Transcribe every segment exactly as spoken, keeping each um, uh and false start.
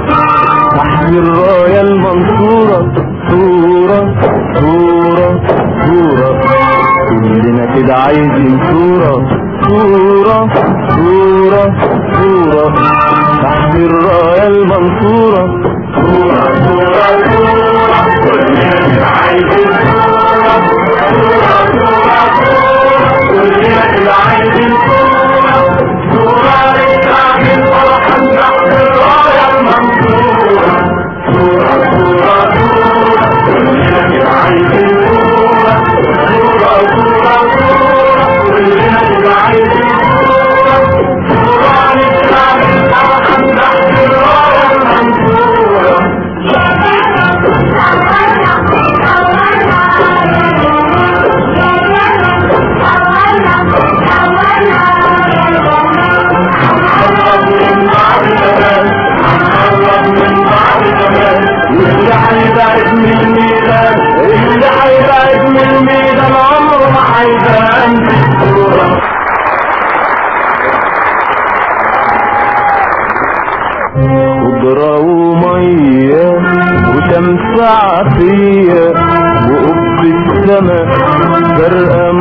تحت الراية المنصورة صورة صورة صورة كلنا كده عايزين صورة صورة صورة صورة تحت الراية المنصورة صورة صورة صورة كلنا كده عايزين صورة صورة صورة صورة كلنا كده عايزين صورة صورة للشعب الفرحان تحت الراية المنصورة صورة صورة صورة كلنا كده عايزين صورة صورة صورة صورة كلنا كده عايزين صورة صورة للشعب الفرحان تحت الراية المنصورة اللي هيبعد من الميدان اللي هيبعد من الميدان عمره ما هيبان خضرة ومية وشمس عافية وقب السما فرقة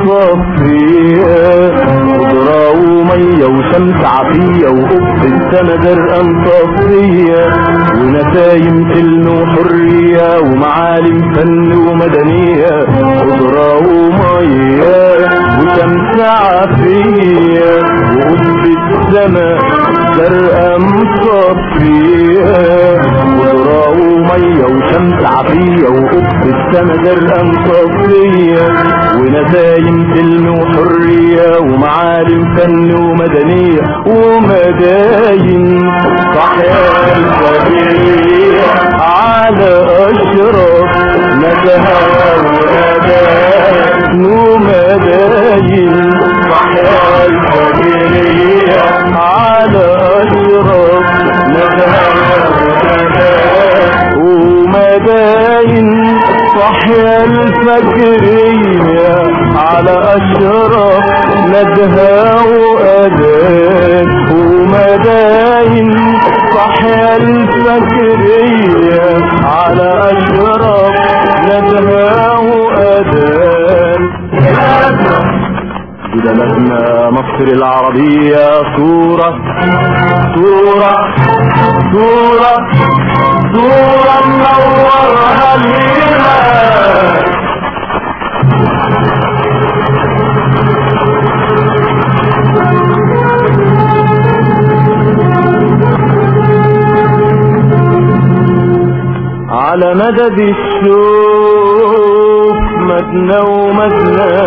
مصفية خضرة ومية وشمس عافية وقب السما فرقة مصفية ونسايم سلم وحرية ومعالم فن ومدنية خضرة ومية وشمس عافية وقب السما فرقة مصفية خضرة ومية وشمس عافية وقب السما فرقة مصفية ونسايم سلم وحرية ومعالم فن ومدنية ومداين صحيح الفجرية على أشرف نزهة وأداء ومداين صحيح الفجرية على أشرف نزهة وأداء ومداين صحيح الفجرية على أشرف ندهة وأذان ومداين صحيح الفجرية على أشرف ندهة وأذان بلدنا مصر العربية صورة صورة صورة صورة منورها الإيمان على مدد الشوف مدنا ومدنا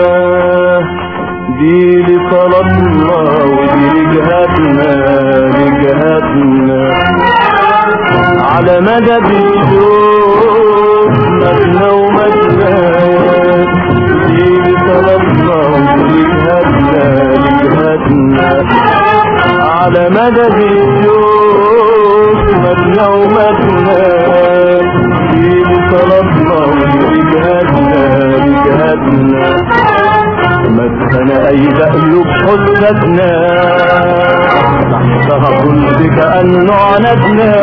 دي لصلاتنا ودي لجهاتنا لجهاتنا على مدد الشوف مدنا ومدنا دي لصلاتنا ودي لجهاتنا لجهاتنا على مدد الشوف مدنا ومدنا دي لصلاتنا ودي لجهاتنا لجهاتنا مسكنا اي بقلب حجتنا تحتها كنت كأنه عندنا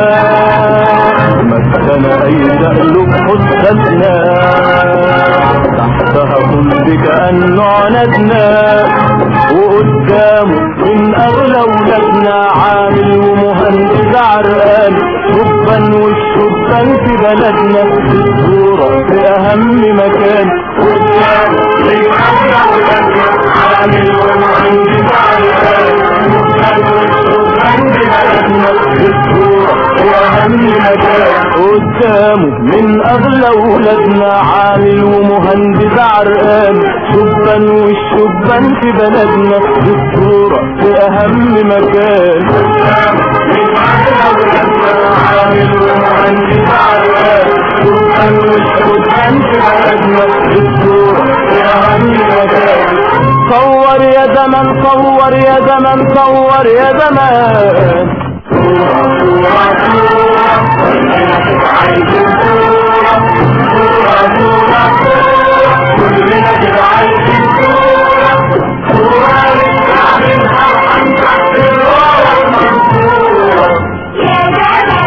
مسكنا اي بقلب حجتنا تحتها كنت كأنه عندنا وقدامه من اغلى ولادنا عامل ومهندس عرقان شبان والشبان في بلدنا الصورة في اهم مكان قدامه من اغلى ولادنا عامل ومهندس عرقان شبان والشبان في بلدنا الصورة في اهم مكان قدامه من اغلى ولادنا عامل ومهندس عرقان شبان والشبان في بلدنا الصورة في اهم مكان من اغلى ولادنا عامل ومهندس عرقان شبان والشبان في بلدنا الصورة في اهم مكان صور يا زمن صور يا زمن صور يا زمان صورة صورة صورة كلنا كده عايزين صورة صورة صورة صورة كلنا كده عايزين صورة صورة للشعب الفرحان تحت الراية المنصورة يا زمن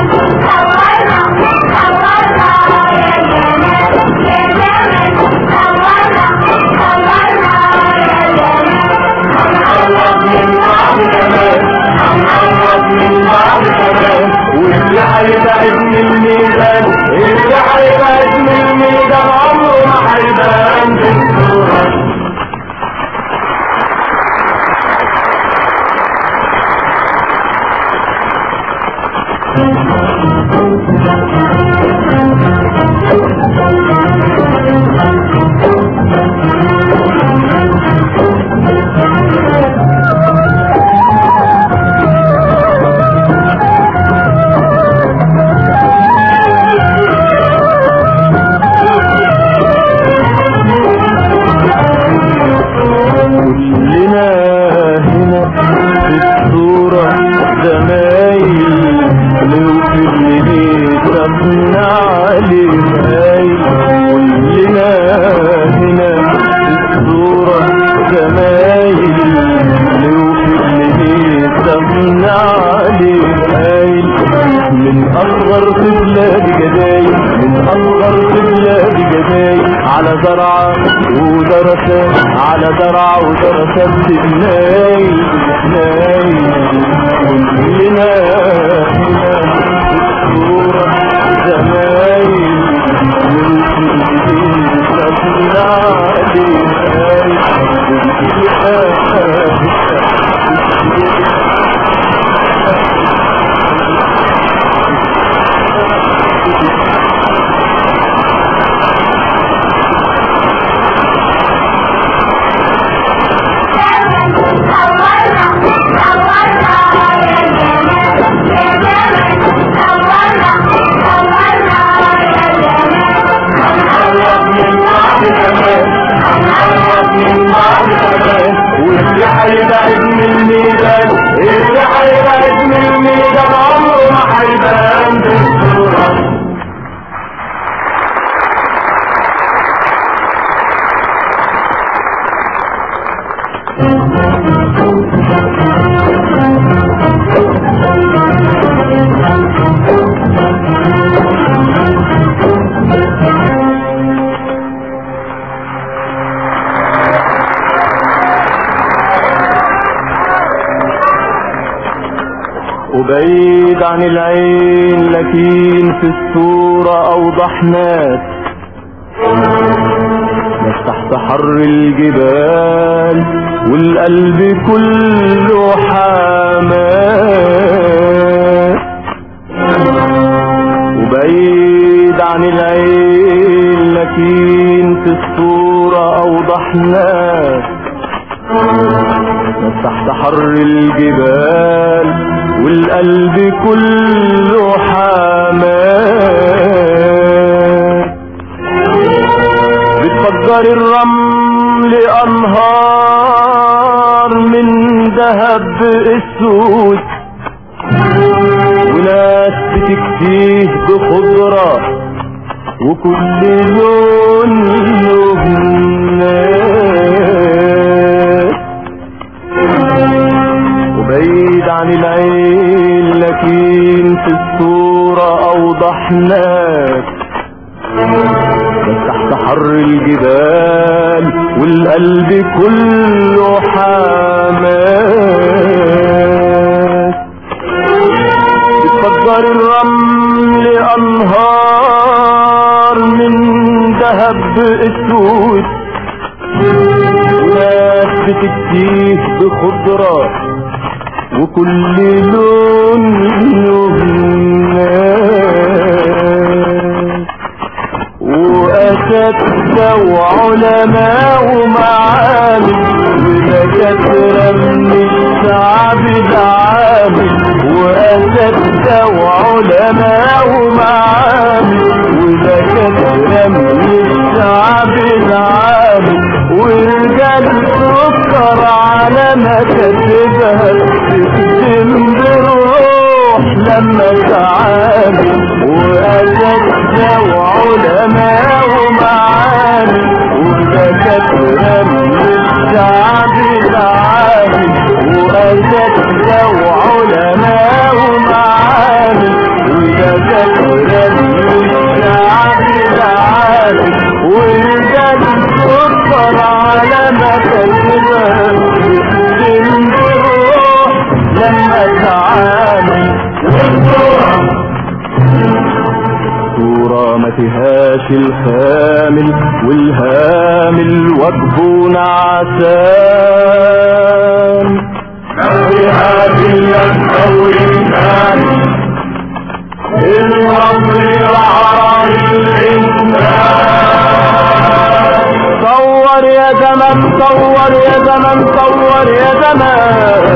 هيبعد من الميدان اللي هيبعد من الميدان عمره ما هيبان بالصورة. على زرعة ودرسات على زرعة ودرسات تبناي تبناي كلنا هنا الصورة زمايل والكلمين سبنا عليها واللي هيبعد من الميدان اللي هيبعد من الميدان عمره ما هيبان بالصورة. وبعيد عن العين لكن في الصورة أوضح ناس، ناس تحت حر الجبال والقلب كله حماس. وبعيد عن العين لكن في الصورة أوضح ناس، ناس تحت حر الجبال والقلب كله حماس. بتفجر الرمل أنهار من ذهب اسود، وناس بتكتيه بخضرة وكل لون له ناس. وبعيد عن العين لكن في الصورة أوضح ناس، بس تحت حر الجبال والقلب كله حماس. بتفجر الرمل أنهار من ذهب اسود، وناس بتكتيه بخضرة وكل لون له ناس. وأساتذة وعلماء ومعامل ودكاترة من الشعب العامل. وأساتذة وعلماء ومعامل ودكاترة من الشعب العامل. ورجال سكر على مكاتبها تخدم بالروح لما تعامل. وأساتذة وعلماء ومعامل ودكاترة من الشعب العامل. وأساتذة وعلماء ومعامل ودكاترة من الشعب العامل. ورجال سكر على مكاتبها تخدم بالروح لما تعامل. والصورة فيهاش الخامل والهامل واجبه نعسان. ما فيهاش الا الثور الكامل الرمل العرب الانسان. صور يا زمن صور يا زمن صور يا زمان